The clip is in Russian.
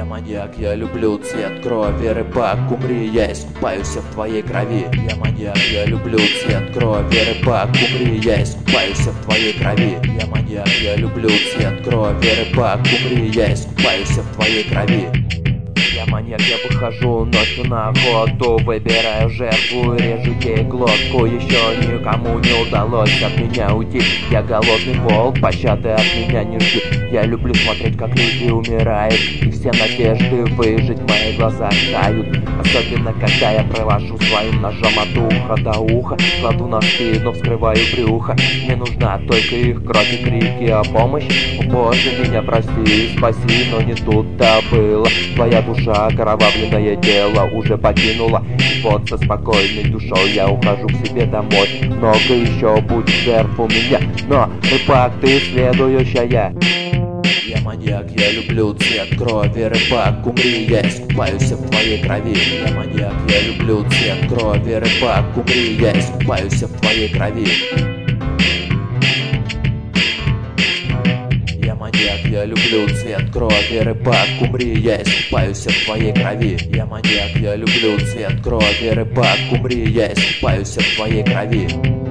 Я маньяк, я люблю цвет крови, рыбак, умри, я искупаюсь в твоей крови. Я маньяк, я люблю цвет крови, рыбак, умри, я искупаюсь в твоей крови. Я маньяк, я люблю цвет крови, рыбак, умри, я искупаюсь в твоей крови. Я маньяк, я выхожу ночью на охоту, выбираю жертву и режу ей глотку. Еще никому не удалось от меня уйти. Я голодный волк, пощады от меня не жди. Я люблю смотреть, как люди умирают, и все надежды выжить в моих глазах тают. Особенно, когда я провожу своим ножом от уха до уха, кладу на спину, вскрываю брюхо. Мне нужна только их кровь и крики о помощи. О Боже, меня прости, спаси, но не тут-то было. Твоя душа, окровавленное тело уже покинула. И вот со спокойной душой я ухожу к себе домой. Много еще будет жертв у меня, но, рыбак, ты следующая. Я маньяк, я люблю цвет крови, рыбак, умри, я искупаюсь в твоей крови. Я маньяк, я люблю цвет крови, рыбак, умри, я искупаюсь в твоей крови. Я маньяк, я люблю цвет крови, рыбак, умри, я искупаюсь в твоей крови. Я маньяк, я люблю цвет крови, рыбак, умри, я искупаюсь в твоей крови.